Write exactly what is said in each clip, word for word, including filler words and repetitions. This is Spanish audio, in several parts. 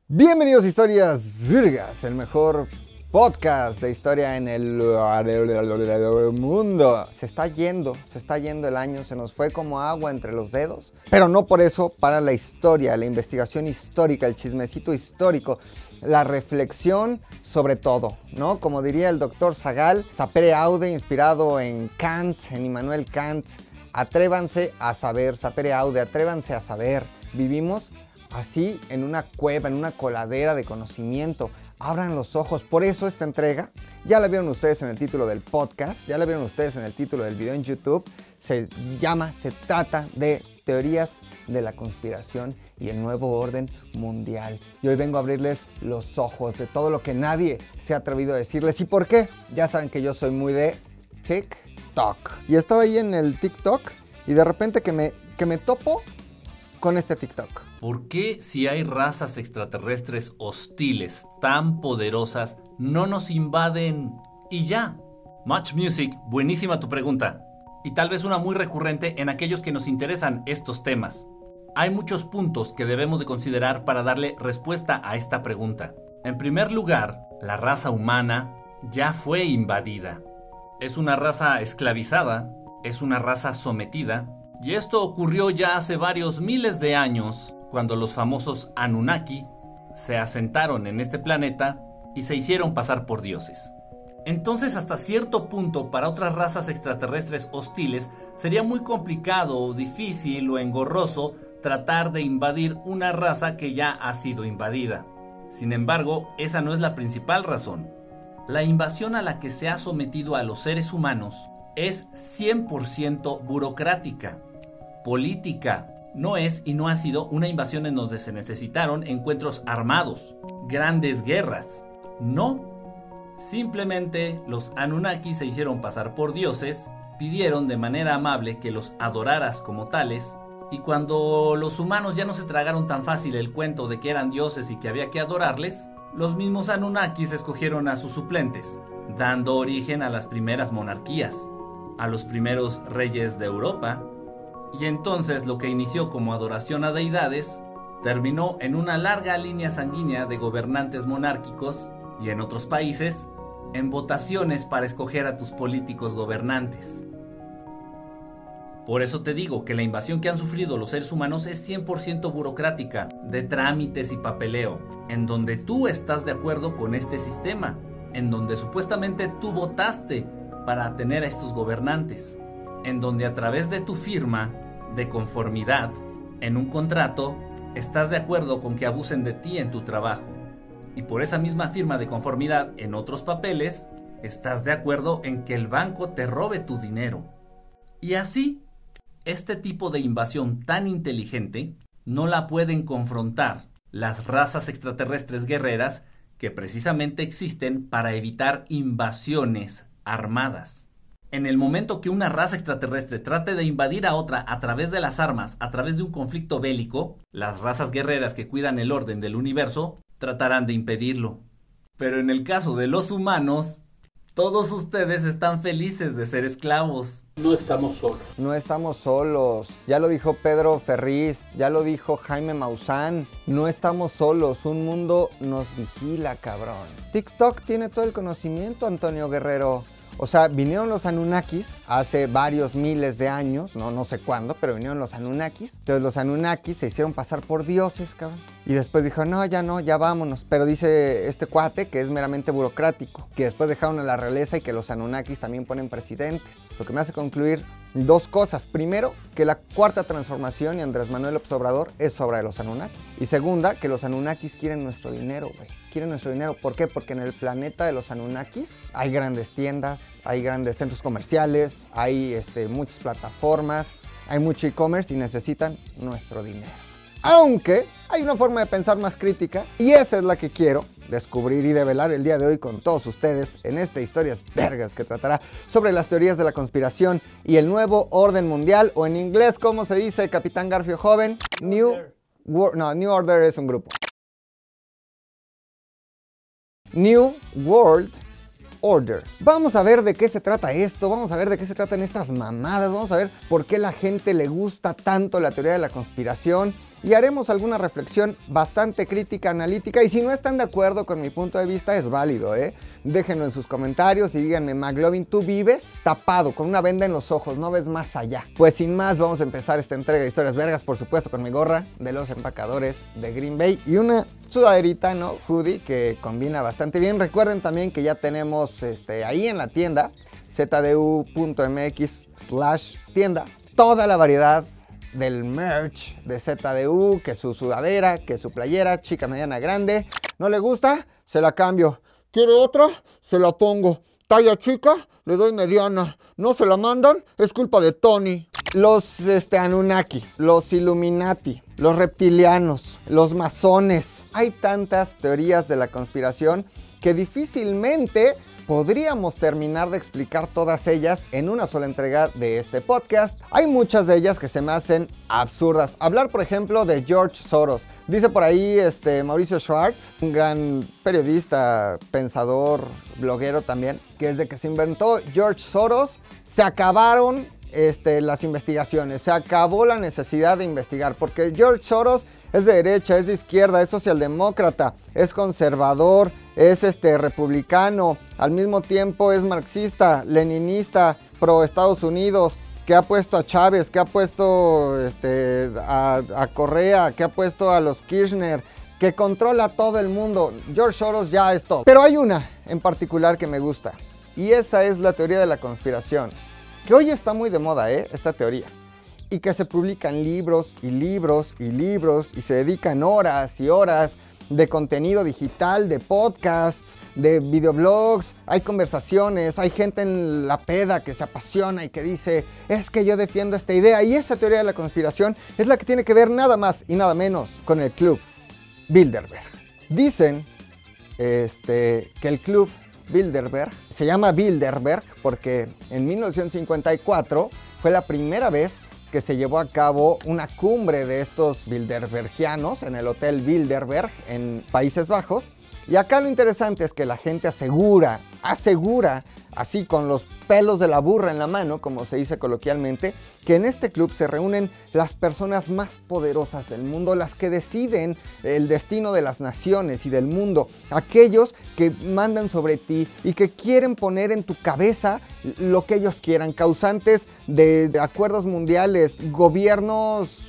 Bienvenidos a Historias Virgas, el mejor podcast de historia en el mundo. Se está yendo, se está yendo el año, se nos fue como agua entre los dedos. Pero no por eso para la historia, la investigación histórica, el chismecito histórico, la reflexión sobre todo, ¿no? Como diría el doctor Sagal, sapere aude, inspirado en Kant, en Immanuel Kant. Atrévanse a saber, sapere aude, atrévanse a saber. Vivimos así en una cueva, en una coladera de conocimiento. Abran los ojos. Por eso esta entrega, ya la vieron ustedes en el título del podcast, ya la vieron ustedes en el título del video en YouTube, se llama, se trata de teorías de la conspiración y el nuevo orden mundial. Y hoy vengo a abrirles los ojos de todo lo que nadie se ha atrevido a decirles. ¿Y por qué? Ya saben que yo soy muy de TikTok. Y estaba ahí en el TikTok y de repente que me, que me topo con este TikTok. ¿Por qué si hay razas extraterrestres hostiles tan poderosas no nos invaden y ya? Much Music, buenísima tu pregunta. Y tal vez una muy recurrente en aquellos que nos interesan estos temas. Hay muchos puntos que debemos de considerar para darle respuesta a esta pregunta. En primer lugar, la raza humana ya fue invadida. Es una raza esclavizada, es una raza sometida. Y esto ocurrió ya hace varios miles de años, cuando los famosos Anunnaki se asentaron en este planeta y se hicieron pasar por dioses. Entonces, hasta cierto punto, para otras razas extraterrestres hostiles, sería muy complicado o difícil o engorroso tratar de invadir una raza que ya ha sido invadida. Sin embargo, esa no es la principal razón. La invasión a la que se ha sometido a los seres humanos es cien por ciento burocrática, política. No es y no ha sido una invasión en donde se necesitaron encuentros armados, grandes guerras. No. Simplemente los Anunnaki se hicieron pasar por dioses, pidieron de manera amable que los adoraras como tales, y cuando los humanos ya no se tragaron tan fácil el cuento de que eran dioses y que había que adorarles, los mismos Anunnakis escogieron a sus suplentes, dando origen a las primeras monarquías, a los primeros reyes de Europa. Y entonces lo que inició como adoración a deidades terminó en una larga línea sanguínea de gobernantes monárquicos y en otros países en votaciones para escoger a tus políticos gobernantes. Por eso te digo que la invasión que han sufrido los seres humanos es cien por ciento burocrática, de trámites y papeleo, en donde tú estás de acuerdo con este sistema, en donde supuestamente tú votaste para tener a estos gobernantes, en donde a través de tu firma de conformidad en un contrato estás de acuerdo con que abusen de ti en tu trabajo, y por esa misma firma de conformidad en otros papeles estás de acuerdo en que el banco te robe tu dinero. Y así, este tipo de invasión tan inteligente no la pueden confrontar las razas extraterrestres guerreras que precisamente existen para evitar invasiones armadas. En el momento que una raza extraterrestre trate de invadir a otra a través de las armas, a través de un conflicto bélico, las razas guerreras que cuidan el orden del universo tratarán de impedirlo. Pero en el caso de los humanos, todos ustedes están felices de ser esclavos. No estamos solos. No estamos solos. Ya lo dijo Pedro Ferriz, ya lo dijo Jaime Maussan. No estamos solos. Un mundo nos vigila, cabrón. TikTok tiene todo el conocimiento, Antonio Guerrero. O sea, vinieron los Anunnakis hace varios miles de años, no, no sé cuándo, pero vinieron los Anunnakis. Entonces los Anunnakis se hicieron pasar por dioses, cabrón. Y después dijo, no, ya no, ya vámonos. Pero dice este cuate que es meramente burocrático, que después dejaron a la realeza y que los Anunnakis también ponen presidentes. Lo que me hace concluir dos cosas. Primero, que la cuarta transformación y Andrés Manuel López Obrador es obra de los Anunnakis. Y segunda, que los Anunnakis quieren nuestro dinero, güey. Quieren nuestro dinero. ¿Por qué? Porque en el planeta de los Anunnakis hay grandes tiendas, hay grandes centros comerciales, hay este, muchas plataformas, hay mucho e-commerce y necesitan nuestro dinero. Aunque hay una forma de pensar más crítica y esa es la que quiero descubrir y develar el día de hoy con todos ustedes en esta Historias Vergas que tratará sobre las teorías de la conspiración y el nuevo orden mundial, o en inglés, ¿cómo se dice, Capitán Garfio joven? New World, no, New Order es un grupo. New World Order. Vamos a ver de qué se trata esto, vamos a ver de qué se tratan estas mamadas, vamos a ver por qué la gente le gusta tanto la teoría de la conspiración y haremos alguna reflexión bastante crítica, analítica, y si no están de acuerdo con mi punto de vista es válido, ¿eh? Déjenlo en sus comentarios y díganme, McLovin, ¿tú vives tapado con una venda en los ojos, no ves más allá? Pues sin más, vamos a empezar esta entrega de historias vergas, por supuesto con mi gorra de los empacadores de Green Bay y una sudaderita, ¿no? Hoodie, que combina bastante bien. Recuerden también que ya tenemos este, ahí en la tienda, zdu.mx slash tienda, toda la variedad del merch de Z D U, que su sudadera, que su playera, chica, mediana, grande. ¿No le gusta? Se la cambio. ¿Quiere otra? Se la pongo. Talla chica, le doy mediana. No se la mandan, es culpa de Tony. Los este, Anunnaki, los Illuminati, los reptilianos, los masones. Hay tantas teorías de la conspiración que difícilmente podríamos terminar de explicar todas ellas en una sola entrega de este podcast. Hay muchas de ellas que se me hacen absurdas. Hablar, por ejemplo, de George Soros. Dice por ahí este, Mauricio Schwartz, un gran periodista, pensador, bloguero también, que desde que se inventó George Soros, se acabaron este, las investigaciones. Se acabó la necesidad de investigar, porque George Soros es de derecha, es de izquierda, es socialdemócrata, es conservador, es este, republicano, al mismo tiempo es marxista, leninista, pro Estados Unidos, que ha puesto a Chávez, que ha puesto este, a, a Correa, que ha puesto a los Kirchner, que controla a todo el mundo. George Soros ya es todo. Pero hay una en particular que me gusta, y esa es la teoría de la conspiración, que hoy está muy de moda, ¿eh? Esta teoría. Y que se publican libros y libros y libros y se dedican horas y horas de contenido digital, de podcasts, de videoblogs, hay conversaciones, hay gente en la peda que se apasiona y que dice, es que yo defiendo esta idea, y esa teoría de la conspiración es la que tiene que ver nada más y nada menos con el Club Bilderberg. Dicen este, que el Club Bilderberg se llama Bilderberg porque en mil novecientos cincuenta y cuatro fue la primera vez que se llevó a cabo una cumbre de estos bilderbergianos en el Hotel Bilderberg en Países Bajos. Y acá lo interesante es que la gente asegura, asegura, así con los pelos de la burra en la mano, como se dice coloquialmente, que en este club se reúnen las personas más poderosas del mundo, las que deciden el destino de las naciones y del mundo, aquellos que mandan sobre ti y que quieren poner en tu cabeza lo que ellos quieran, causantes de, de acuerdos mundiales, gobiernos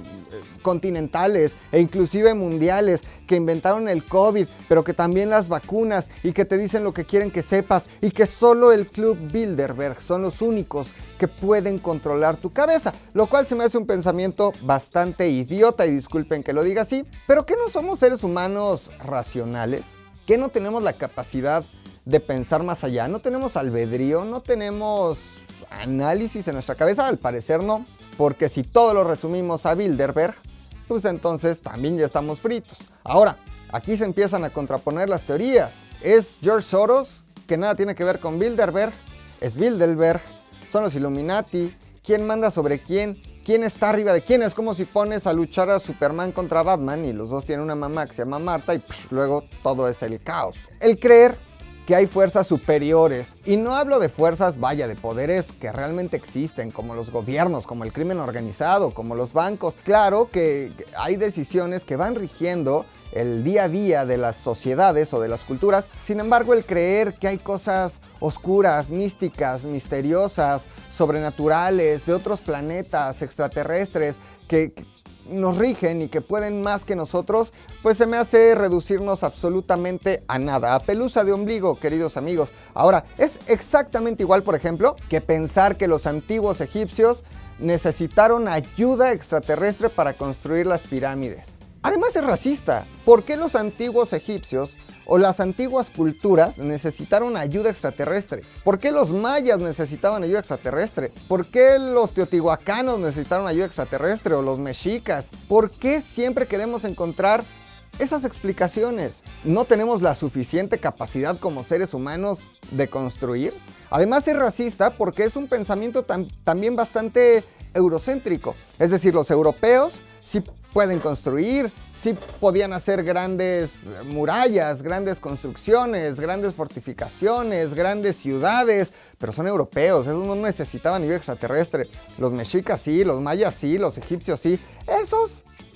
continentales e inclusive mundiales que inventaron el COVID, pero que también las vacunas, y que te dicen lo que quieren que sepas, y que solo el Club Bilderberg son los únicos que pueden controlar tu cabeza, lo cual se me hace un pensamiento bastante idiota, y disculpen que lo diga así, pero ¿que no somos seres humanos racionales? ¿Que no tenemos la capacidad de pensar más allá? ¿No tenemos albedrío? ¿No tenemos análisis en nuestra cabeza? Al parecer no. Porque si todo lo resumimos a Bilderberg, pues entonces también ya estamos fritos. Ahora, aquí se empiezan a contraponer las teorías. ¿Es George Soros, que nada tiene que ver con Bilderberg? ¿Es Bilderberg? ¿Son los Illuminati? ¿Quién manda sobre quién? ¿Quién está arriba de quién? Es como si pones a luchar a Superman contra Batman y los dos tienen una mamá que se llama Marta y pff, luego todo es el caos. El creer que hay fuerzas superiores, y no hablo de fuerzas, vaya, de poderes que realmente existen, como los gobiernos, como el crimen organizado, como los bancos. Claro que hay decisiones que van rigiendo el día a día de las sociedades o de las culturas. Sin embargo, el creer que hay cosas oscuras, místicas, misteriosas, sobrenaturales, de otros planetas, extraterrestres, que, que nos rigen y que pueden más que nosotros, pues se me hace reducirnos absolutamente a nada, a pelusa de ombligo, queridos amigos. Ahora, es exactamente igual, por ejemplo, que pensar que los antiguos egipcios necesitaron ayuda extraterrestre para construir las pirámides. Además es racista. ¿Por qué los antiguos egipcios o las antiguas culturas necesitaron ayuda extraterrestre? ¿Por qué los mayas necesitaban ayuda extraterrestre? ¿Por qué los teotihuacanos necesitaron ayuda extraterrestre o los mexicas? ¿Por qué siempre queremos encontrar esas explicaciones? ¿No tenemos la suficiente capacidad como seres humanos de construir? Además es racista porque es un pensamiento tam- también bastante eurocéntrico. Es decir, los europeos sí pueden construir, sí podían hacer grandes murallas, grandes construcciones, grandes fortificaciones, grandes ciudades, pero son europeos, esos no necesitaban ayuda extraterrestre. Los mexicas sí, los mayas sí, los egipcios sí, esos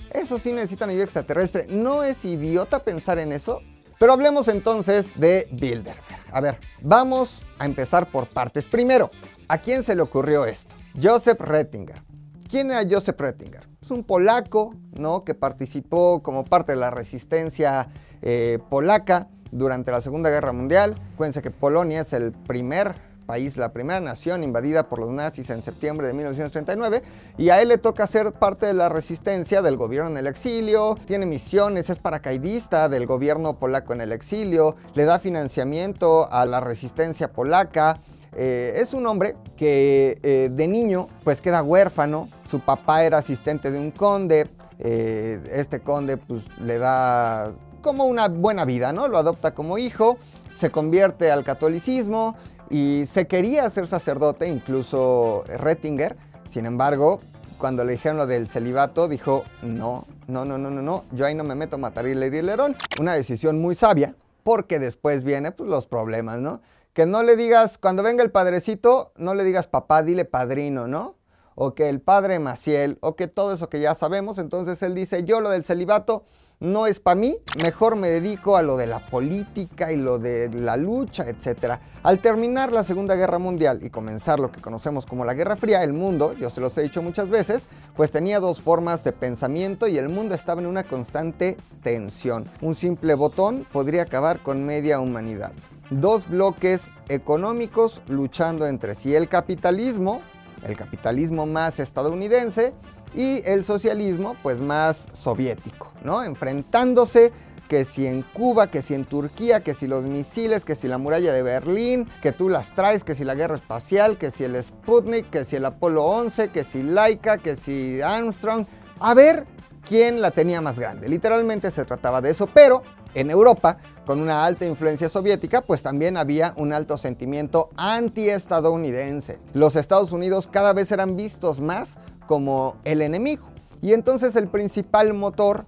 Eso sí necesitan ayuda extraterrestre. ¿No es idiota pensar en eso? Pero hablemos entonces de Bilderberg. A ver, vamos a empezar por partes. Primero, ¿a quién se le ocurrió esto? Joseph Ratzinger. ¿Quién era Joseph Ratzinger? Es un polaco, ¿no?, que participó como parte de la resistencia eh, polaca durante la Segunda Guerra Mundial. Acuérdense que Polonia es el primer país, la primera nación invadida por los nazis en septiembre de mil novecientos treinta y nueve, y a él le toca ser parte de la resistencia del gobierno en el exilio, tiene misiones, es paracaidista del gobierno polaco en el exilio, le da financiamiento a la resistencia polaca. Eh, es un hombre que eh, de niño pues queda huérfano, su papá era asistente de un conde, eh, este conde pues le da como una buena vida, ¿no? Lo adopta como hijo, se convierte al catolicismo y se quería hacer sacerdote, incluso Ratzinger. Sin embargo, cuando le dijeron lo del celibato, dijo, no, no, no, no, no, no, yo ahí no me meto a matar y herir el lerón. Una decisión muy sabia, porque después vienen pues, los problemas, ¿no? Que no le digas, cuando venga el padrecito, no le digas papá, dile padrino, ¿no? O que el padre Maciel, o que todo eso que ya sabemos. Entonces él dice, yo lo del celibato no es para mí, mejor me dedico a lo de la política y lo de la lucha, etcétera. Al terminar la Segunda Guerra Mundial y comenzar lo que conocemos como la Guerra Fría, el mundo, yo se los he dicho muchas veces, pues tenía dos formas de pensamiento y el mundo estaba en una constante tensión. Un simple botón podría acabar con media humanidad. Dos bloques económicos luchando entre sí, el capitalismo, el capitalismo más estadounidense, y el socialismo pues más soviético, ¿no? Enfrentándose, que si en Cuba, que si en Turquía, que si los misiles, que si la muralla de Berlín, que tú las traes, que si la guerra espacial, que si el Sputnik, que si el Apolo once, que si Laika, que si Armstrong. A ver quién la tenía más grande. Literalmente se trataba de eso, pero en Europa, con una alta influencia soviética, pues también había un alto sentimiento anti-estadounidense. Los Estados Unidos cada vez eran vistos más como el enemigo. Y entonces el principal motor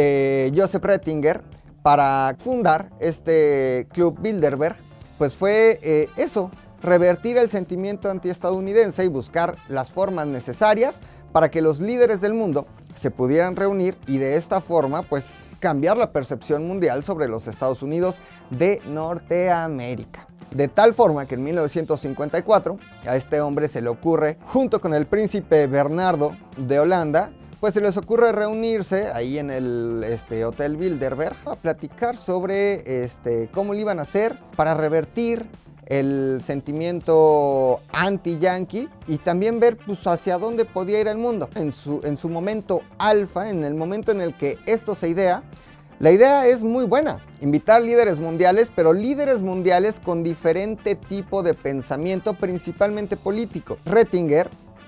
de Joseph Ratzinger para fundar este club Bilderberg, pues fue eh, eso, revertir el sentimiento antiestadounidense y buscar las formas necesarias para que los líderes del mundo se pudieran reunir y de esta forma pues cambiar la percepción mundial sobre los Estados Unidos de Norteamérica. De tal forma que en mil novecientos cincuenta y cuatro a este hombre se le ocurre, junto con el príncipe Bernardo de Holanda, pues se les ocurre reunirse ahí en el este, Hotel Bilderberg a platicar sobre este, cómo lo iban a hacer para revertir el sentimiento anti-yankee y también ver pues, hacia dónde podía ir el mundo. En su, en su momento alfa, en el momento en el que esto se idea, la idea es muy buena, invitar líderes mundiales, pero líderes mundiales con diferente tipo de pensamiento, principalmente político. Ratzinger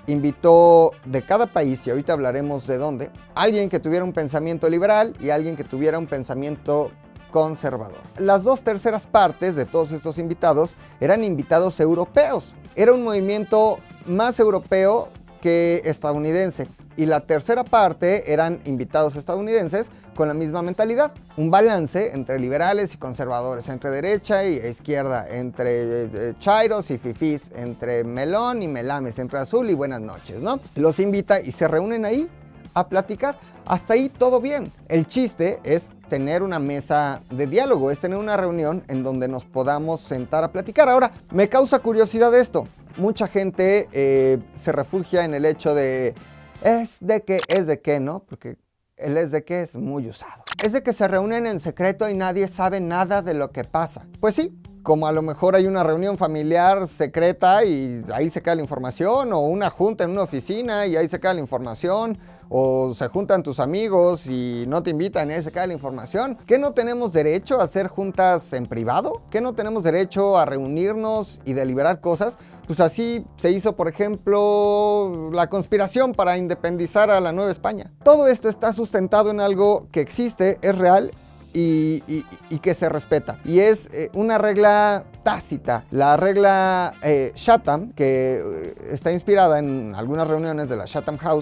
invitó de cada país, y ahorita hablaremos de dónde, alguien que tuviera un pensamiento liberal y alguien que tuviera un pensamiento conservador. Las dos terceras partes de todos estos invitados eran invitados europeos. Era un movimiento más europeo que estadounidense. Y la tercera parte eran invitados estadounidenses con la misma mentalidad. Un balance entre liberales y conservadores, entre derecha y izquierda, entre eh, chairos y fifís, entre melón y melames, entre azul y buenas noches, ¿no? Los invita y se reúnen ahí a platicar. Hasta ahí todo bien. El chiste es tener una mesa de diálogo, es tener una reunión en donde nos podamos sentar a platicar. Ahora, me causa curiosidad esto. Mucha gente eh, se refugia en el hecho de es de que, es de que, ¿no? Porque el es de que es muy usado. Es de que se reúnen en secreto y nadie sabe nada de lo que pasa. Pues sí, como a lo mejor hay una reunión familiar secreta y ahí se queda la información, o una junta en una oficina y ahí se queda la información, o se juntan tus amigos y no te invitan y ahí se queda la información. ¿Qué no tenemos derecho a hacer juntas en privado? ¿Qué no tenemos derecho a reunirnos y deliberar cosas? Pues así se hizo, por ejemplo, la conspiración para independizar a la Nueva España. Todo esto está sustentado en algo que existe, es real y, y, y que se respeta. Y es eh, una regla tácita, la regla eh, Chatham, que eh, está inspirada en algunas reuniones de la Chatham House,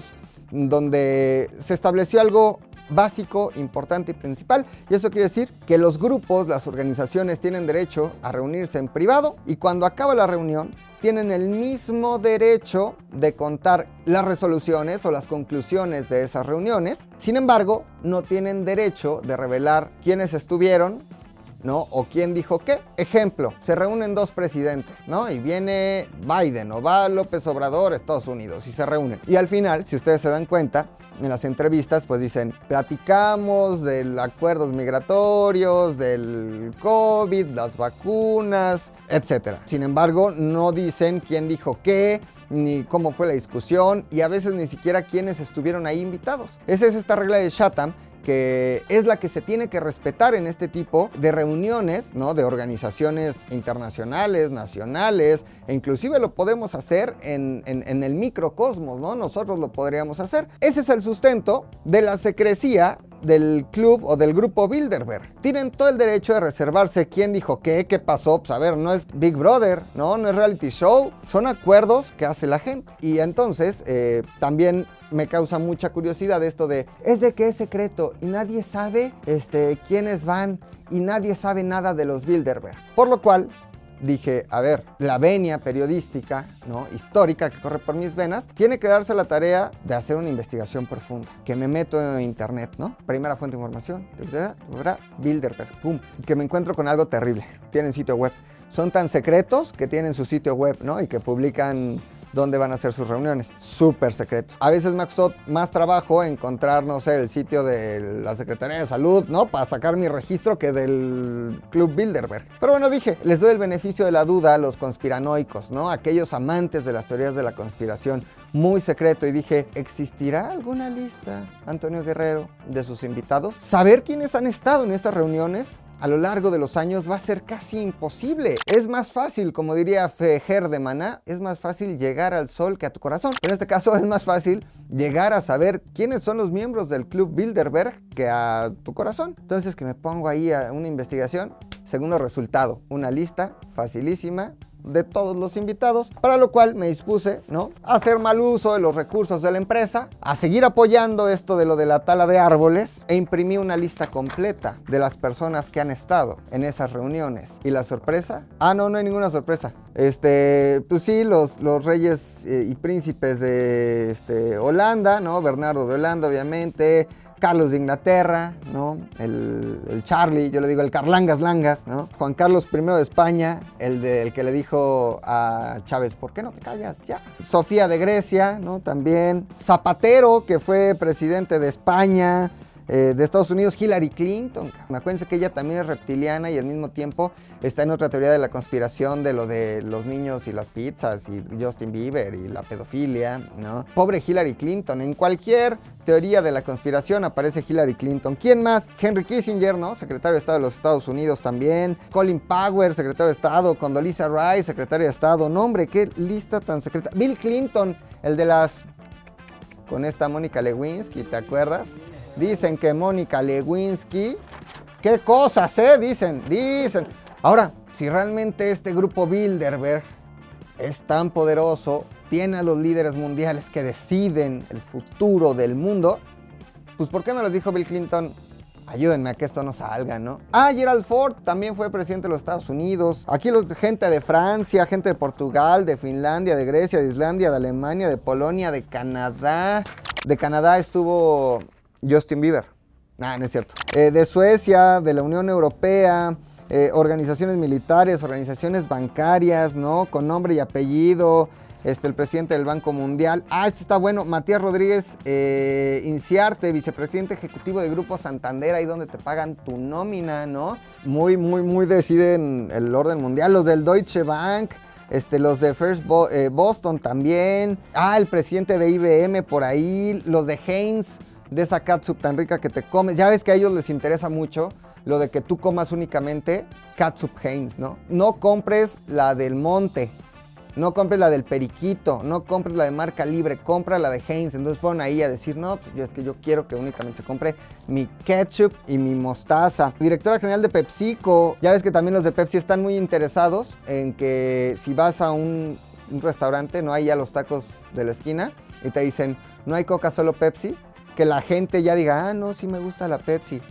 donde se estableció algo básico, importante y principal, y eso quiere decir que los grupos, las organizaciones tienen derecho a reunirse en privado y cuando acaba la reunión tienen el mismo derecho de contar las resoluciones o las conclusiones de esas reuniones. Sin embargo, no tienen derecho de revelar quiénes estuvieron, ¿no? O quién dijo qué. Ejemplo, se reúnen dos presidentes, ¿no? Y viene Biden o va López Obrador a Estados Unidos y se reúnen. Y al final, si ustedes se dan cuenta, en las entrevistas pues dicen, platicamos de acuerdos migratorios, del COVID, las vacunas, etcétera. Sin embargo, no dicen quién dijo qué, ni cómo fue la discusión, y a veces ni siquiera quiénes estuvieron ahí invitados. Esa es esta regla de Chatham, que es la que se tiene que respetar en este tipo de reuniones, ¿no? De organizaciones internacionales, nacionales, e inclusive lo podemos hacer en, en, en el microcosmos, ¿no? Nosotros lo podríamos hacer. Ese es el sustento de la secrecía del club o del grupo Bilderberg. Tienen todo el derecho de reservarse quién dijo qué, qué pasó. Pues a ver, no es Big Brother, no, no es reality show, son acuerdos que hace la gente. Y entonces eh, también me causa mucha curiosidad esto de, es de que es secreto y nadie sabe este, quiénes van y nadie sabe nada de los Bilderberg. Por lo cual dije, a ver, la venia periodística, ¿no? histórica que corre por mis venas, tiene que darse la tarea de hacer una investigación profunda. Que me meto en internet, ¿no? Primera fuente de información, Bilderberg, pum. Y que me encuentro con algo terrible. Tienen sitio web. Son tan secretos que tienen su sitio web, ¿no? Y que publican dónde van a hacer sus reuniones. Súper secreto. A veces me costó más trabajo encontrar, no sé, el sitio de la Secretaría de Salud, ¿no? Para sacar mi registro que del Club Bilderberg. Pero bueno, dije, les doy el beneficio de la duda a los conspiranoicos, ¿no? Aquellos amantes de las teorías de la conspiración. Muy secreto. Y dije, ¿existirá alguna lista, Antonio Guerrero, de sus invitados? Saber quiénes han estado en estas reuniones a lo largo de los años va a ser casi imposible. Es más fácil, como diría Fejer de Maná, es más fácil llegar al sol que a tu corazón. En este caso es más fácil llegar a saber quiénes son los miembros del Club Bilderberg que a tu corazón. Entonces que me pongo ahí a una investigación. Segundo resultado, una lista facilísima de todos los invitados, para lo cual me dispuse, ¿no? a hacer mal uso de los recursos de la empresa, a seguir apoyando esto de lo de la tala de árboles, e imprimí una lista completa de las personas que han estado en esas reuniones. ¿Y la sorpresa? Ah, no, no hay ninguna sorpresa. Este, pues sí, los, los reyes eh, y príncipes de este, Holanda, ¿no? Bernardo de Holanda, obviamente, Carlos de Inglaterra, ¿no? El, el Charlie, yo le digo el Carlangas Langas, ¿no? Juan Carlos primero de España, el, de, el que le dijo a Chávez, ¿por qué no te callas ya? Sofía de Grecia, ¿no? También. Zapatero, que fue presidente de España. Eh, de Estados Unidos, Hillary Clinton. Acuérdense que ella también es reptiliana y al mismo tiempo está en otra teoría de la conspiración de lo de los niños y las pizzas y Justin Bieber y la pedofilia, ¿no? Pobre Hillary Clinton. En cualquier teoría de la conspiración aparece Hillary Clinton. ¿Quién más? Henry Kissinger, ¿no? Secretario de Estado de los Estados Unidos también. Colin Powell, secretario de Estado. Condoleezza Rice, secretaria de Estado. No, hombre, qué lista tan secreta. Bill Clinton, el de las... con esta Mónica Lewinsky, ¿te acuerdas? Dicen que Mónica Lewinsky, qué cosas, ¿eh? Dicen, dicen. Ahora, si realmente este grupo Bilderberg es tan poderoso, tiene a los líderes mundiales que deciden el futuro del mundo, pues ¿por qué no les dijo Bill Clinton? Ayúdenme a que esto no salga, ¿no? Ah, Gerald Ford también fue presidente de los Estados Unidos. Aquí los, gente de Francia, gente de Portugal, de Finlandia, de Grecia, de Islandia, de Alemania, de Polonia, de Canadá. De Canadá estuvo Justin Bieber. Nah, no es cierto. Eh, de Suecia, de la Unión Europea, eh, organizaciones militares, organizaciones bancarias, ¿no? Con nombre y apellido. Este, el presidente del Banco Mundial. Ah, este está bueno. Matías Rodríguez eh, Inciarte, vicepresidente ejecutivo de Grupo Santander, ahí donde te pagan tu nómina, ¿no? Muy, muy, muy deciden el orden mundial. Los del Deutsche Bank. Este, los de First Bo- eh, Boston también. Ah, el presidente de I B M por ahí. Los de Heinz, de esa catsup tan rica que te comes. Ya ves que a ellos les interesa mucho lo de que tú comas únicamente catsup Heinz, ¿no? No compres la del Monte, no compres la del Periquito, no compres la de marca libre, compra la de Heinz. Entonces fueron ahí a decir, no, pues yo, es que yo quiero que únicamente se compre mi ketchup y mi mostaza. Directora general de PepsiCo, ya ves que también los de Pepsi están muy interesados en que si vas a un, un restaurante, no hay ya los tacos de la esquina, y te dicen, no hay Coca, solo Pepsi, que la gente ya diga, ah, no, sí me gusta la Pepsi.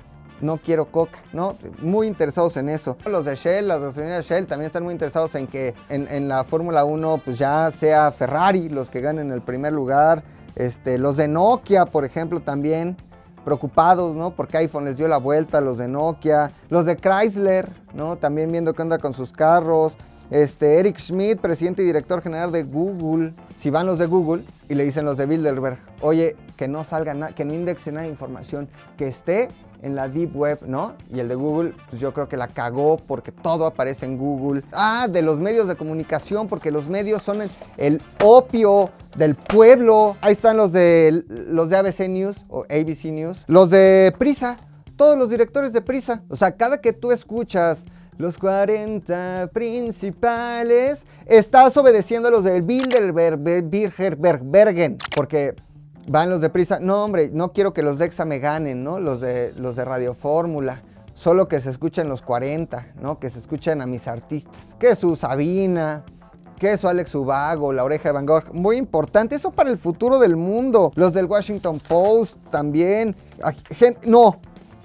no quiero coca, ¿no? Muy interesados en eso. Los de Shell, las gasolineras Shell también están muy interesados en que en, en la Fórmula uno pues ya sea Ferrari los que ganen el primer lugar. Este, los de Nokia, por ejemplo, también preocupados, ¿no? Porque iPhone les dio la vuelta, los de Nokia. Los de Chrysler, ¿no? También viendo qué onda con sus carros. Este, Eric Schmidt, presidente y director general de Google. Si van los de Google y le dicen los de Bilderberg, oye, que no salga nada, que no indexe nada de información, que esté en la Deep Web, ¿no? Y el de Google, pues yo creo que la cagó porque todo aparece en Google. Ah, de los medios de comunicación, porque los medios son el, el opio del pueblo. Ahí están los de, los de A B C News o A B C News. Los de Prisa, todos los directores de Prisa. O sea, cada que tú escuchas los cuarenta principales, estás obedeciendo a los del Bilderberg, Bergen, porque van los de Prisa. No, hombre, no quiero que los de Exa me ganen, ¿no? Los de, los de Radio Fórmula. Solo que se escuchen los cuarenta, ¿no? Que se escuchen a mis artistas. Que su Sabina, que su Alex Ubago, La Oreja de Van Gogh. Muy importante, eso para el futuro del mundo. Los del Washington Post también. No.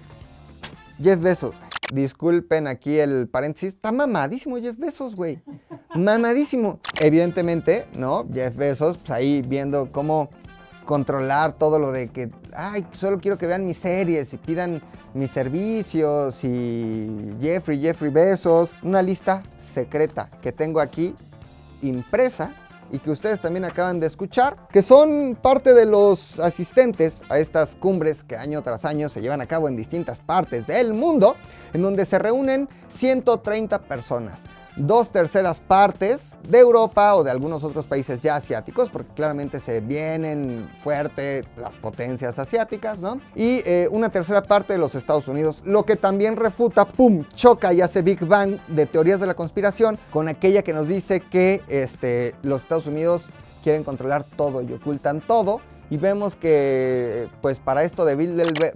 Jeff Bezos. Disculpen aquí el paréntesis. Está mamadísimo Jeff Bezos, güey. Mamadísimo. Evidentemente, ¿no? Jeff Bezos, pues ahí viendo cómo controlar todo lo de que, ay, solo quiero que vean mis series y pidan mis servicios y Jeffrey, Jeffrey Bezos. Una lista secreta que tengo aquí impresa y que ustedes también acaban de escuchar, que son parte de los asistentes a estas cumbres que año tras año se llevan a cabo en distintas partes del mundo, en donde se reúnen ciento treinta personas. Dos terceras partes de Europa o de algunos otros países ya asiáticos, porque claramente se vienen fuerte las potencias asiáticas, ¿no? Y eh, una tercera parte de los Estados Unidos, lo que también refuta, pum, choca y hace Big Bang de teorías de la conspiración con aquella que nos dice que este, los Estados Unidos quieren controlar todo y ocultan todo. Y vemos que, pues para esto de Bilderberg,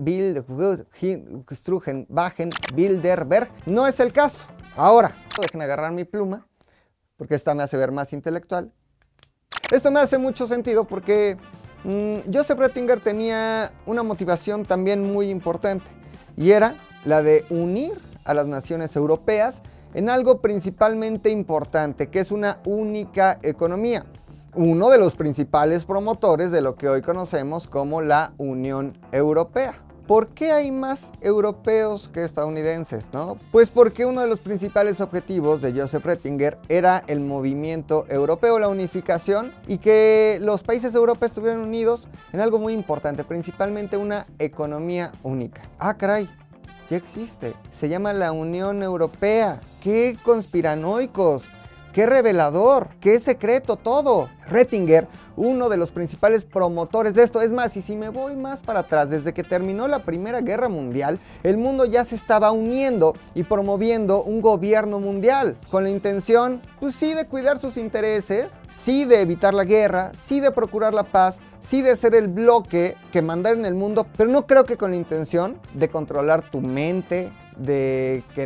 Bilderberg, no es el caso. Ahora, dejen agarrar mi pluma, porque esta me hace ver más intelectual. Esto me hace mucho sentido porque mmm, Joseph Ratzinger tenía una motivación también muy importante, y era la de unir a las naciones europeas en algo principalmente importante, que es una única economía. Uno de los principales promotores de lo que hoy conocemos como la Unión Europea. ¿Por qué hay más europeos que estadounidenses, no? Pues porque uno de los principales objetivos de Joseph Ratzinger era el movimiento europeo, la unificación, y que los países europeos estuvieran unidos en algo muy importante, principalmente una economía única. Ah, caray, ya existe. Se llama la Unión Europea. ¡Qué conspiranoicos! ¡Qué revelador! ¡Qué secreto todo! Ratzinger, uno de los principales promotores de esto. Es más, y si me voy más para atrás, desde que terminó la Primera Guerra Mundial, el mundo ya se estaba uniendo y promoviendo un gobierno mundial, con la intención, pues sí, de cuidar sus intereses, sí de evitar la guerra, sí de procurar la paz, sí de ser el bloque que mandar en el mundo, pero no creo que con la intención de controlar tu mente, de que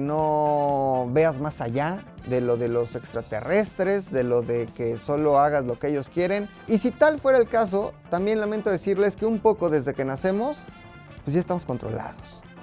no veas más allá de lo de los extraterrestres, de lo de que solo hagas lo que ellos quieren. Y si tal fuera el caso, también lamento decirles que un poco desde que nacemos, pues ya estamos controlados.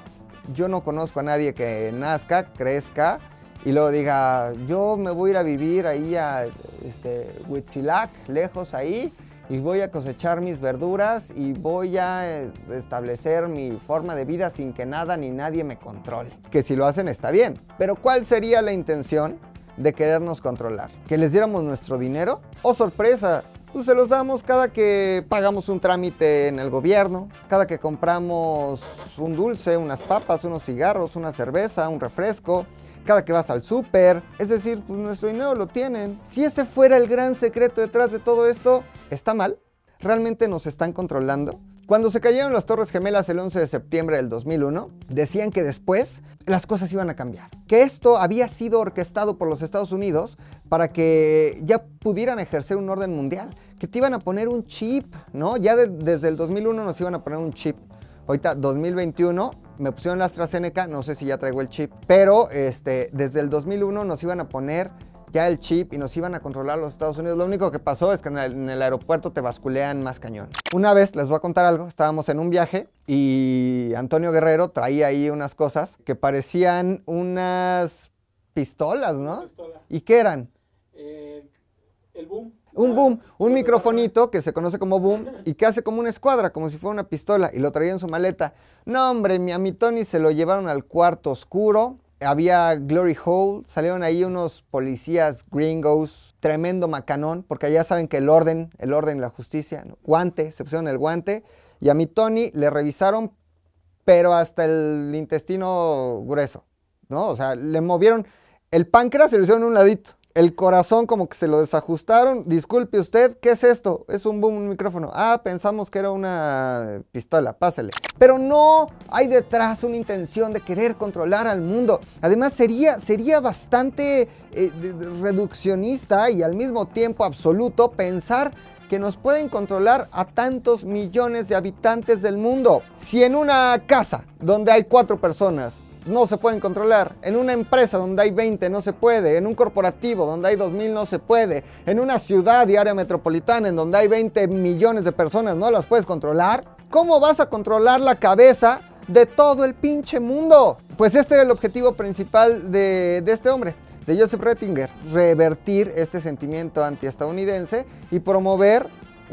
Yo no conozco a nadie que nazca, crezca y luego diga, yo me voy a ir a vivir ahí a este, Huitzilac, lejos ahí, y voy a cosechar mis verduras y voy a establecer mi forma de vida sin que nada ni nadie me controle. Que si lo hacen está bien, pero ¿cuál sería la intención de querernos controlar? ¿Que les diéramos nuestro dinero? ¡Oh, sorpresa! Pues se los damos cada que pagamos un trámite en el gobierno, cada que compramos un dulce, unas papas, unos cigarros, una cerveza, un refresco, cada que vas al súper. Es decir, pues nuestro dinero lo tienen. Si ese fuera el gran secreto detrás de todo esto, ¿está mal? ¿Realmente nos están controlando? Cuando se cayeron las Torres Gemelas el once de septiembre del dos mil uno, decían que después las cosas iban a cambiar. Que esto había sido orquestado por los Estados Unidos para que ya pudieran ejercer un orden mundial. Que te iban a poner un chip, ¿no? Ya de, desde el dos mil uno nos iban a poner un chip. Ahorita, dos mil veintiuno, me pusieron la AstraZeneca, no sé si ya traigo el chip, pero este, desde el dos mil uno nos iban a poner ya el chip y nos iban a controlar los Estados Unidos. Lo único que pasó es que en el, en el aeropuerto te basculean más cañón. Una vez, les voy a contar algo, estábamos en un viaje y Antonio Guerrero traía ahí unas cosas que parecían unas pistolas, ¿no? Pistola. ¿Y qué eran? Eh, el boom. Un boom, un microfonito que se conoce como boom y que hace como una escuadra, como si fuera una pistola, y lo traía en su maleta. No, hombre, mi, a mi Tony se lo llevaron al cuarto oscuro. Había Glory Hole, salieron ahí unos policías gringos, tremendo macanón, porque allá saben que el orden, el orden y la justicia, ¿no? Guante, se pusieron el guante, y a mi Tony le revisaron, pero hasta el intestino grueso, ¿no? O sea, le movieron, el páncreas se lo hicieron a un ladito, el corazón como que se lo desajustaron. Disculpe usted, ¿qué es esto? Es un boom, un micrófono. Ah, pensamos que era una pistola, pásele. Pero no, hay detrás una intención de querer controlar al mundo. Además sería, sería bastante eh, reduccionista y al mismo tiempo absoluto pensar que nos pueden controlar a tantos millones de habitantes del mundo. Si en una casa donde hay cuatro personas no se pueden controlar, en una empresa donde hay veinte no se puede, en un corporativo donde hay dos mil no se puede, en una ciudad y área metropolitana en donde hay veinte millones de personas no las puedes controlar, ¿cómo vas a controlar la cabeza de todo el pinche mundo? Pues este era el objetivo principal de, de este hombre, de Joseph Ratzinger, revertir este sentimiento antiestadounidense y promover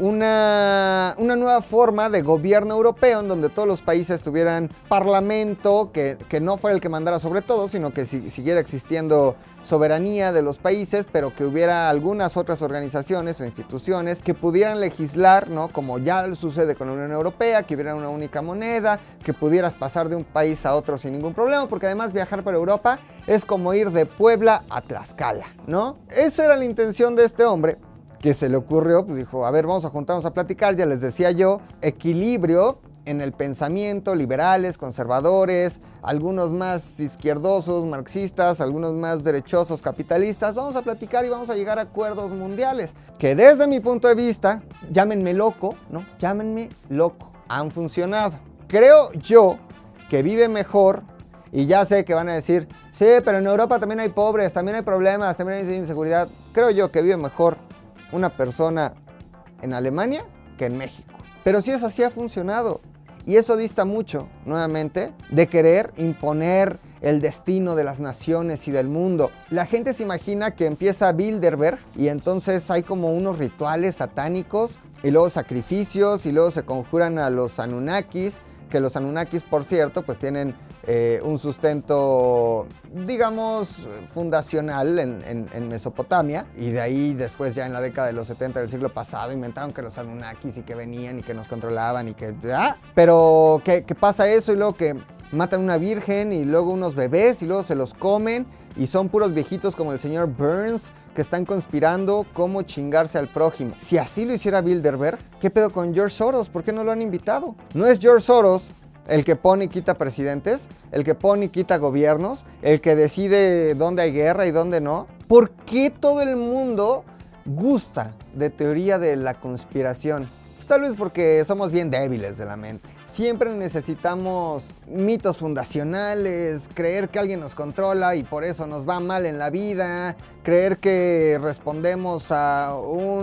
Una, una nueva forma de gobierno europeo en donde todos los países tuvieran parlamento que, que no fuera el que mandara sobre todo, sino que si, siguiera existiendo soberanía de los países, pero que hubiera algunas otras organizaciones o instituciones que pudieran legislar, ¿no? Como ya sucede con la Unión Europea, que hubiera una única moneda, que pudieras pasar de un país a otro sin ningún problema, porque además viajar por Europa es como ir de Puebla a Tlaxcala, ¿no? Esa era la intención de este hombre, que se le ocurrió, pues dijo, a ver, vamos a juntarnos a platicar, ya les decía yo, equilibrio en el pensamiento, liberales, conservadores, algunos más izquierdosos, marxistas, algunos más derechosos, capitalistas, vamos a platicar y vamos a llegar a acuerdos mundiales, que desde mi punto de vista, llámenme loco, ¿no? Llámenme loco, han funcionado. Creo yo que vive mejor, y ya sé que van a decir, sí, pero en Europa también hay pobres, también hay problemas, también hay inseguridad. Creo yo que vive mejor una persona en Alemania que en México. Pero sí es así, ha funcionado. Y eso dista mucho, nuevamente, de querer imponer el destino de las naciones y del mundo. La gente se imagina que empieza Bilderberg y entonces hay como unos rituales satánicos y luego sacrificios y luego se conjuran a los Anunnakis, que los Anunnakis, por cierto, pues tienen eh, un sustento, digamos, fundacional en, en, en Mesopotamia, y de ahí después ya en la década de los setenta del siglo pasado inventaron que los Anunnakis y que venían y que nos controlaban y que... ¿ah? Pero ¿qué, qué pasa eso? Y luego que matan una virgen y luego unos bebés y luego se los comen y son puros viejitos como el señor Burns que están conspirando cómo chingarse al prójimo. Si así lo hiciera Bilderberg, ¿qué pedo con George Soros? ¿Por qué no lo han invitado? No es George Soros el que pone y quita presidentes, el que pone y quita gobiernos, el que decide dónde hay guerra y dónde no. ¿Por qué todo el mundo gusta de teoría de la conspiración? Pues tal vez porque somos bien débiles de la mente. Siempre necesitamos mitos fundacionales, creer que alguien nos controla y por eso nos va mal en la vida, creer que respondemos a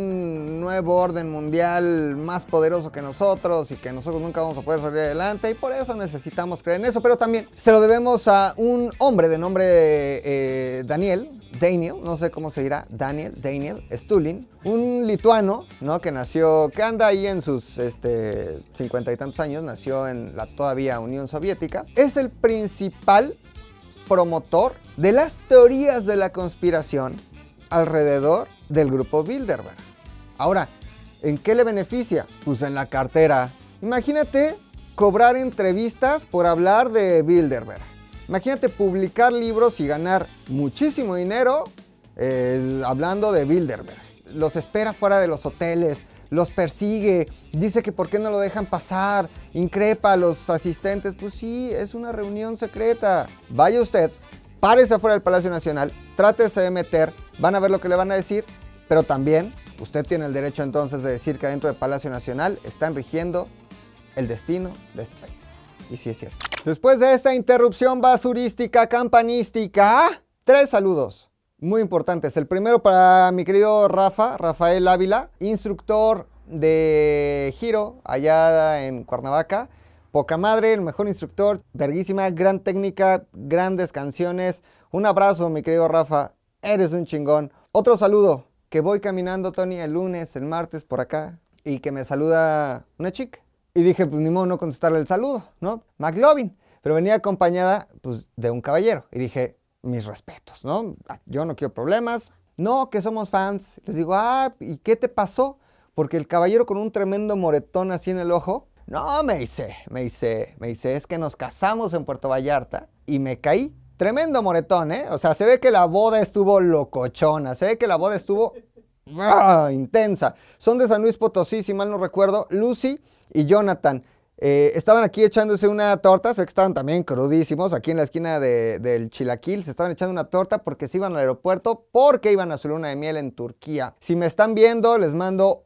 un nuevo orden mundial más poderoso que nosotros y que nosotros nunca vamos a poder salir adelante, y por eso necesitamos creer en eso. Pero también se lo debemos a un hombre de nombre eh, Daniel, Daniel, no sé cómo se dirá, Daniel, Daniel Stulin, un lituano, ¿no? Que nació, que anda ahí en sus este, cincuenta y tantos años, nació en la todavía Unión Soviética. Es el principal promotor de las teorías de la conspiración alrededor del grupo Bilderberg. Ahora, ¿en qué le beneficia? Pues en la cartera. Imagínate cobrar entrevistas por hablar de Bilderberg. Imagínate publicar libros y ganar muchísimo dinero eh, hablando de Bilderberg. Los espera fuera de los hoteles, los persigue, dice que por qué no lo dejan pasar, increpa a los asistentes. Pues sí, es una reunión secreta. Vaya usted, párese afuera del Palacio Nacional, trátese de meter, van a ver lo que le van a decir, pero también usted tiene el derecho entonces de decir que dentro del Palacio Nacional están rigiendo el destino de este país. Y sí es cierto. Después de esta interrupción basurística, campanística, tres saludos. muy importantes. El primero para mi querido Rafa, Rafael Ávila, instructor de giro allá en Cuernavaca. Poca madre, el mejor instructor, verguísima, gran técnica, grandes canciones. Un abrazo, mi querido Rafa, eres un chingón. Otro saludo, que voy caminando, Tony, el lunes, el martes por acá, y que me saluda una chica. Y dije, pues ni modo no contestarle el saludo, ¿no? McLovin. Pero venía acompañada, pues, de un caballero. Y dije, mis respetos, ¿no? Yo no quiero problemas. No, que somos fans. Les digo, ah, ¿y qué te pasó? Porque el caballero con un tremendo moretón así en el ojo. No, me dice, me dice, me dice, es que nos casamos en Puerto Vallarta y me caí. Tremendo moretón, ¿eh? O sea, se ve que la boda estuvo locochona, se ve que la boda estuvo ¡ah! Intensa. Son de San Luis Potosí, si mal no recuerdo, Lucy y Jonathan. Eh, estaban aquí echándose una torta, sé que estaban también crudísimos, aquí en la esquina de, del Chilaquil, se estaban echando una torta porque se iban al aeropuerto, porque iban a su luna de miel en Turquía. Si me están viendo, les mando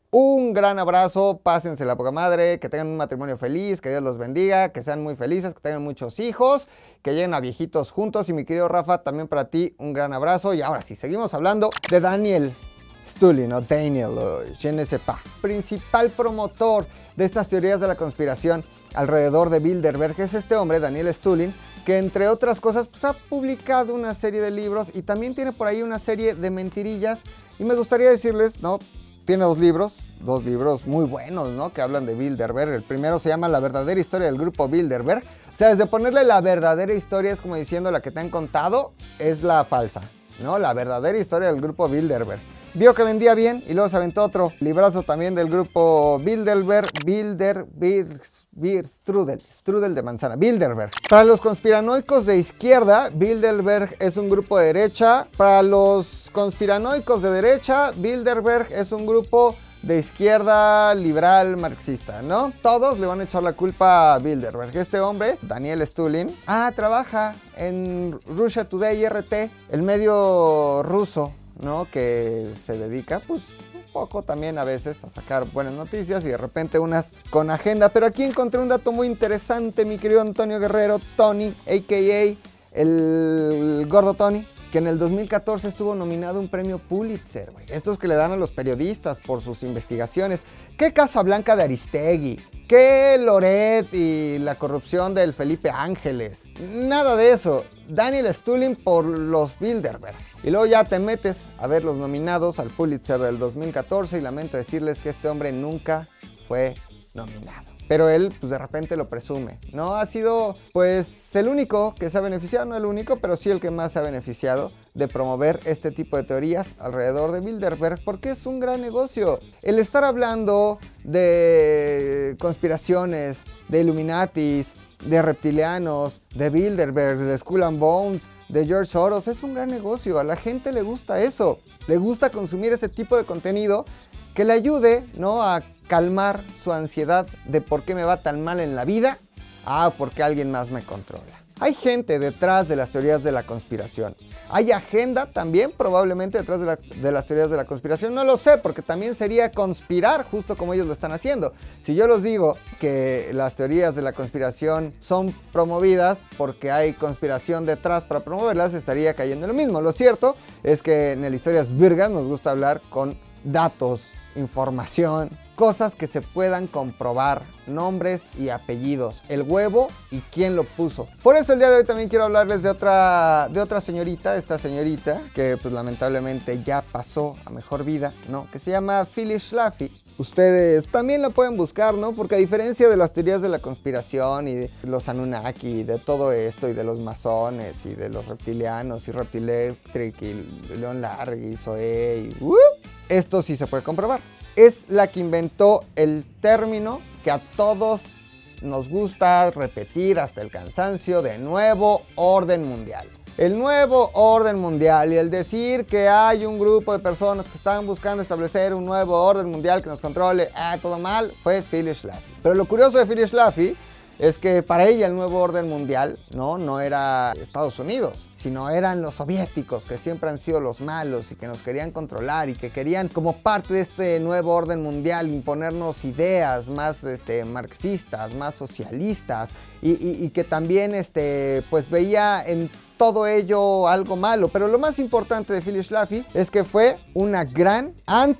un gran abrazo, pásense la poca madre, que tengan un matrimonio feliz, que Dios los bendiga, que sean muy felices, que tengan muchos hijos, que lleguen a viejitos juntos. Y mi querido Rafa, también para ti un gran abrazo. Y ahora sí, seguimos hablando de Daniel Stulin, o Daniel, o je ne sais pas, principal promotor de estas teorías de la conspiración alrededor de Bilderberg. Es este hombre, Daniel Stulin, que entre otras cosas pues, ha publicado una serie de libros y también tiene por ahí una serie de mentirillas. Y me gustaría decirles, ¿no? Tiene dos libros, dos libros muy buenos, ¿no? Que hablan de Bilderberg. El primero se llama La verdadera historia del grupo Bilderberg. O sea, desde ponerle la verdadera historia es como diciendo la que te han contado es la falsa, ¿no? La verdadera historia del grupo Bilderberg. Vio que vendía bien y luego se aventó otro librazo también del grupo Bilderberg, Bilderberg, Strudel, Strudel de manzana, Bilderberg. Para los conspiranoicos de izquierda, Bilderberg es un grupo de derecha. Para los conspiranoicos de derecha, Bilderberg es un grupo de izquierda liberal marxista, ¿no? Todos le van a echar la culpa a Bilderberg. Este hombre, Daniel Stulin, ah, trabaja en Russia Today R T, el medio ruso, ¿no? Que se dedica, pues, un poco también a veces a sacar buenas noticias y de repente unas con agenda. Pero aquí encontré un dato muy interesante, mi querido Antonio Guerrero, Tony, a k a el gordo Tony, que en el dos mil catorce estuvo nominado a un premio Pulitzer, güey. Estos que le dan a los periodistas por sus investigaciones. ¿Qué Casablanca de Aristegui? ¿Qué Loret y la corrupción del Felipe Ángeles? Nada de eso. Daniel Stulin por los Bilderberg. Y luego ya te metes a ver los nominados al Pulitzer del dos mil catorce y lamento decirles que este hombre nunca fue nominado. Pero él, pues de repente lo presume, ¿no? Ha sido, pues, el único que se ha beneficiado, no el único, pero sí el que más se ha beneficiado de promover este tipo de teorías alrededor de Bilderberg, porque es un gran negocio. El estar hablando de conspiraciones, de Illuminatis, de reptilianos, de Bilderberg, de Skull and Bones, de George Soros, es un gran negocio. A la gente le gusta eso, le gusta consumir ese tipo de contenido que le ayude, ¿no?, a calmar su ansiedad de por qué me va tan mal en la vida. Ah, porque alguien más me controla. Hay gente detrás de las teorías de la conspiración. Hay agenda también probablemente detrás de, la, de las teorías de la conspiración. No lo sé, porque también sería conspirar justo como ellos lo están haciendo. Si yo les digo que las teorías de la conspiración son promovidas porque hay conspiración detrás para promoverlas, estaría cayendo en lo mismo. Lo cierto es que en el Historias Virgas nos gusta hablar con datos, información, cosas que se puedan comprobar, nombres y apellidos, el huevo y quién lo puso. Por eso el día de hoy también quiero hablarles de otra, de otra señorita, esta señorita que pues lamentablemente ya pasó a mejor vida, ¿no? Que se llama Phyllis Schlafly. Ustedes también la pueden buscar, ¿no? Porque a diferencia de las teorías de la conspiración y de los Anunnaki y de todo esto y de los masones y de los reptilianos y Reptilectric y Leon Larry y Zoe y ¡uh! Esto sí se puede comprobar. Es la que inventó el término que a todos nos gusta repetir hasta el cansancio de nuevo orden mundial. El nuevo orden mundial y el decir que hay un grupo de personas que están buscando establecer un nuevo orden mundial que nos controle, ah, todo mal, fue Phyllis Schlafly. Pero lo curioso de Phyllis Schlafly es que para ella el nuevo orden mundial no, no era Estados Unidos, sino eran los soviéticos, que siempre han sido los malos y que nos querían controlar y que querían, como parte de este nuevo orden mundial, imponernos ideas más este, marxistas, más socialistas y, y, y que también este, pues veía en todo ello algo malo. Pero lo más importante de Phyllis Schlafly es que fue una gran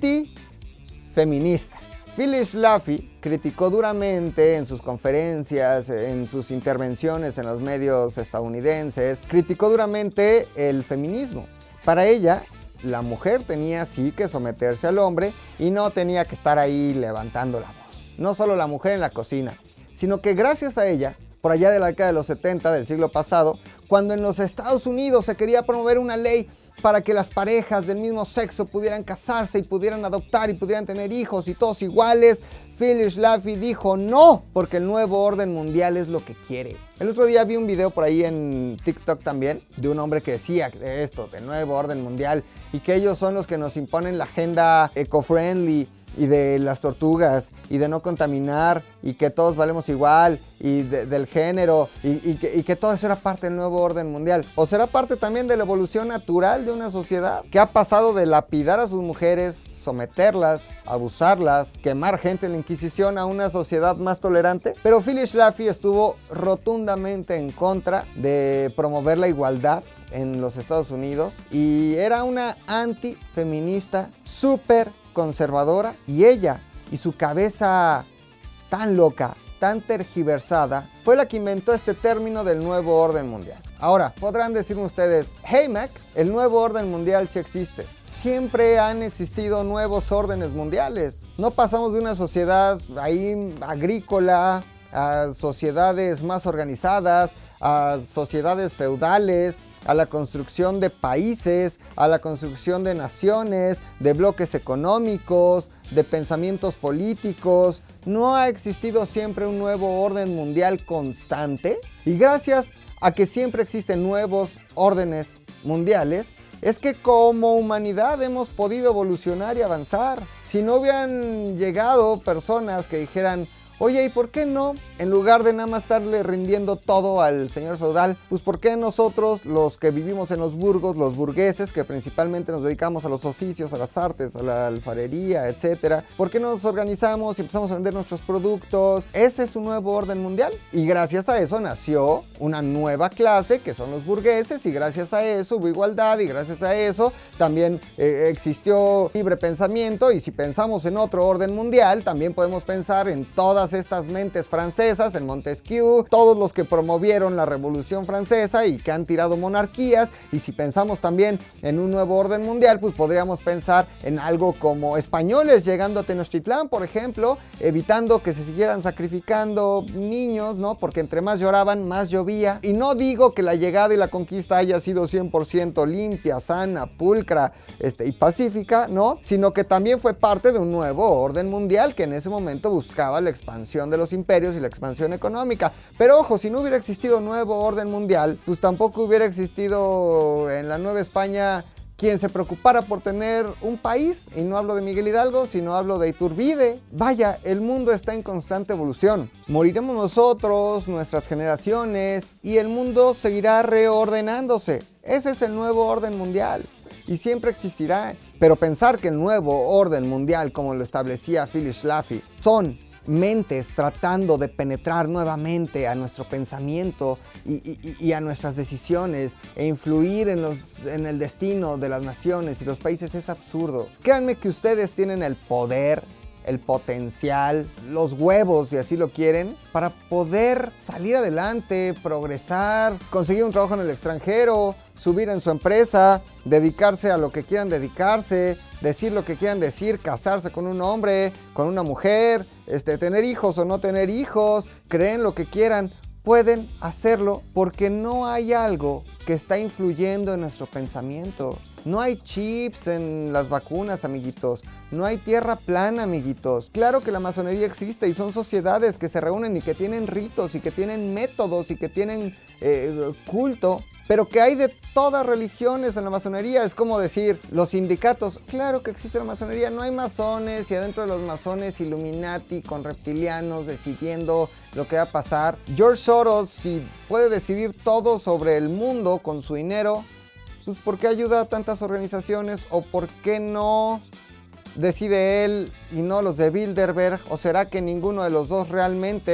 antifeminista. Phyllis Schlafly criticó duramente en sus conferencias, en sus intervenciones en los medios estadounidenses, criticó duramente el feminismo. Para ella, la mujer tenía sí que someterse al hombre y no tenía que estar ahí levantando la voz. No solo la mujer en la cocina, sino que gracias a ella, por allá de la década de los setenta del siglo pasado, cuando en los Estados Unidos se quería promover una ley para que las parejas del mismo sexo pudieran casarse y pudieran adoptar y pudieran tener hijos y todos iguales, Phyllis Schlafly dijo no, porque el nuevo orden mundial es lo que quiere. El otro día vi un video por ahí en TikTok también de un hombre que decía de esto, del nuevo orden mundial, y que ellos son los que nos imponen la agenda eco-friendly y de las tortugas y de no contaminar y que todos valemos igual y de, del género y, y, que, y que todo eso era parte del nuevo orden mundial. O será parte también de la evolución natural de una sociedad que ha pasado de lapidar a sus mujeres, someterlas, abusarlas, quemar gente en la Inquisición a una sociedad más tolerante. Pero Phyllis Schlafly estuvo rotundamente en contra de promover la igualdad en los Estados Unidos y era una antifeminista súper conservadora, y ella y su cabeza tan loca, tan tergiversada, fue la que inventó este término del nuevo orden mundial. Ahora, podrán decirme ustedes, hey Mac, el nuevo orden mundial sí existe. Siempre han existido nuevos órdenes mundiales. No pasamos de una sociedad ahí agrícola a sociedades más organizadas, a sociedades feudales, a la construcción de países, a la construcción de naciones, de bloques económicos, de pensamientos políticos. No ha existido siempre un nuevo orden mundial constante, y gracias a que siempre existen nuevos órdenes mundiales, es que como humanidad hemos podido evolucionar y avanzar. Si no hubieran llegado personas que dijeran, oye, ¿y por qué no? En lugar de nada más estarle rindiendo todo al señor feudal, pues ¿por qué nosotros, los que vivimos en los burgos, los burgueses, que principalmente nos dedicamos a los oficios, a las artes, a la alfarería, etcétera, ¿por qué no nos organizamos y empezamos a vender nuestros productos? Ese es un nuevo orden mundial. Y gracias a eso nació una nueva clase, que son los burgueses, y gracias a eso hubo igualdad, y gracias a eso también eh, existió libre pensamiento. Y si pensamos en otro orden mundial, también podemos pensar en todas estas mentes francesas, en Montesquieu, todos los que promovieron la Revolución Francesa y que han tirado monarquías. Y si pensamos también en un nuevo orden mundial, pues podríamos pensar en algo como españoles llegando a Tenochtitlán, por ejemplo, evitando que se siguieran sacrificando niños, ¿no? Porque entre más lloraban, más llovía. Y no digo que la llegada y la conquista haya sido cien por ciento limpia, sana, pulcra este, y pacífica, ¿no? Sino que también fue parte de un nuevo orden mundial que en ese momento buscaba la expansión de los imperios y la expansión económica. Pero ojo, si no hubiera existido nuevo orden mundial, pues tampoco hubiera existido en la Nueva España quien se preocupara por tener un país. Y no hablo de Miguel Hidalgo, sino hablo de Iturbide. Vaya, el mundo está en constante evolución. Moriremos nosotros, nuestras generaciones, y el mundo seguirá reordenándose. Ese es el nuevo orden mundial y siempre existirá. Pero pensar que el nuevo orden mundial, como lo establecía Phyllis Schlafly, son mentes tratando de penetrar nuevamente a nuestro pensamiento y, y, y a nuestras decisiones e influir en, los, en el destino de las naciones y los países, es absurdo. Créanme que ustedes tienen el poder, el potencial, los huevos, si así lo quieren, para poder salir adelante, progresar, conseguir un trabajo en el extranjero, subir en su empresa, dedicarse a lo que quieran dedicarse, decir lo que quieran decir, casarse con un hombre, con una mujer, este, tener hijos o no tener hijos, creen lo que quieran. Pueden hacerlo porque no hay algo que está influyendo en nuestro pensamiento. No hay chips en las vacunas, amiguitos. No hay tierra plana, amiguitos. Claro que la masonería existe y son sociedades que se reúnen y que tienen ritos y que tienen métodos y que tienen eh, culto. Pero que hay de todas religiones en la masonería. Es como decir, los sindicatos, claro que existe la masonería, no hay masones, y adentro de los masones Illuminati con reptilianos decidiendo lo que va a pasar. George Soros, si puede decidir todo sobre el mundo con su dinero, pues ¿por qué ayuda a tantas organizaciones? ¿O por qué no decide él y no los de Bilderberg? ¿O será que ninguno de los dos realmente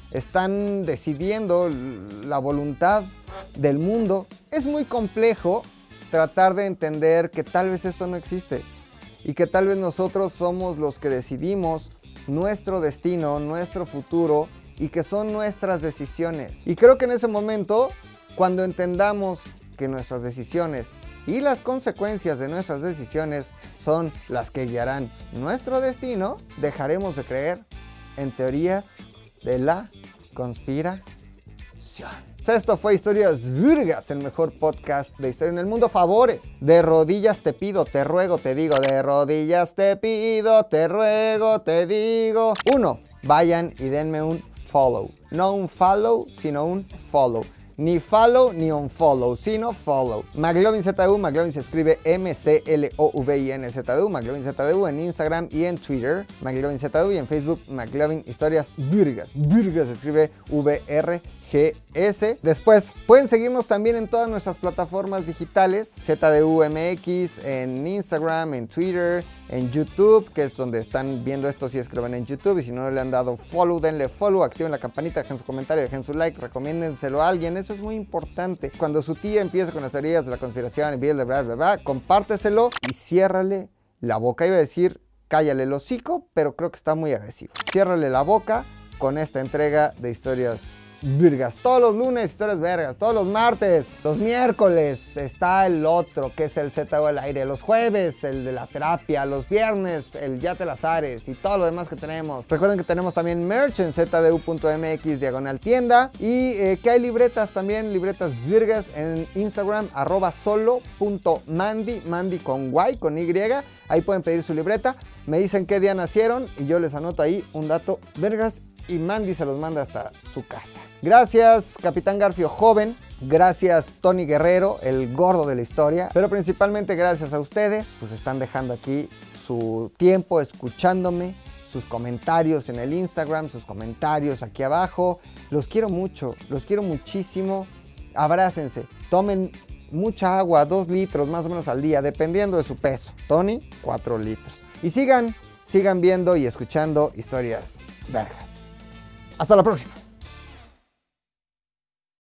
están decidiendo la voluntad del mundo. Es muy complejo tratar de entender que tal vez esto no existe y que tal vez nosotros somos los que decidimos nuestro destino, nuestro futuro y que son nuestras decisiones. Y creo que en ese momento, cuando entendamos que nuestras decisiones y las consecuencias de nuestras decisiones son las que guiarán nuestro destino, dejaremos de creer en teorías de la conspiración. Esto fue Historias Virgas, el mejor podcast de historia en el mundo. Favores, de rodillas te pido, te ruego, te digo, de rodillas te pido, te ruego, te digo. Uno, vayan y denme un follow. No un follow, sino un follow. Ni follow ni unfollow, sino follow. McLovinZDU, McLovin se escribe M C L O V I N Z D U, McLovinZDU en Instagram y en Twitter, McLovinZDU, y en Facebook, McLovin Historias Virgas. Virgas se escribe V R G S. Después, pueden seguirnos también en todas nuestras plataformas digitales, Z D U M X, en Instagram, en Twitter, en YouTube, que es donde están viendo esto si es que lo ven en YouTube, y si no le han dado follow, denle follow, activen la campanita, dejen su comentario, dejen su like, recomiéndenselo a alguien, eso es muy importante. Cuando su tía empiece con las teorías de la conspiración y bla, bla, bla, bla, compárteselo y ciérrale la boca. Iba a decir, cállale el hocico, pero creo que está muy agresivo. Ciérrale la boca con esta entrega de Historias Virgas. Todos los lunes, Historias Vergas. Todos los martes, los miércoles está el otro, que es el Z O al aire. Los jueves, el de la terapia. Los viernes, el Ya te las ares. Y todo lo demás que tenemos. Recuerden que tenemos también merch en zdu.mx diagonal tienda. Y eh, que hay libretas también, libretas virgas en Instagram, arroba solo.mandy, Mandy con Y, con Y. Ahí pueden pedir su libreta. Me dicen qué día nacieron y yo les anoto ahí un dato vergas. Y Mandy se los manda hasta su casa. Gracias, Capitán Garfio joven. Gracias, Tony Guerrero, el gordo de la historia. Pero principalmente gracias a ustedes. Pues están dejando aquí su tiempo escuchándome. Sus comentarios en el Instagram, sus comentarios aquí abajo. Los quiero mucho, los quiero muchísimo. Abrácense, tomen mucha agua, dos litros más o menos al día, dependiendo de su peso. Tony, cuatro litros. Y sigan, sigan viendo y escuchando Historias Vergas. Hasta la próxima.